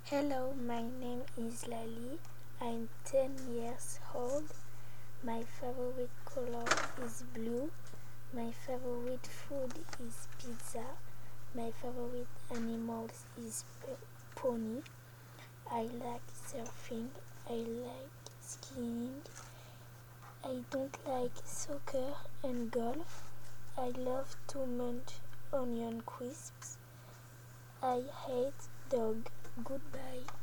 Hello, my name is Lali. I'm 10 years old. My favorite color is blue. My favorite food is pizza. My favorite animal is pony. I like surfing. I like skiing. I don't like soccer and golf. I love to munch onion crisps. I hate dog. Goodbye.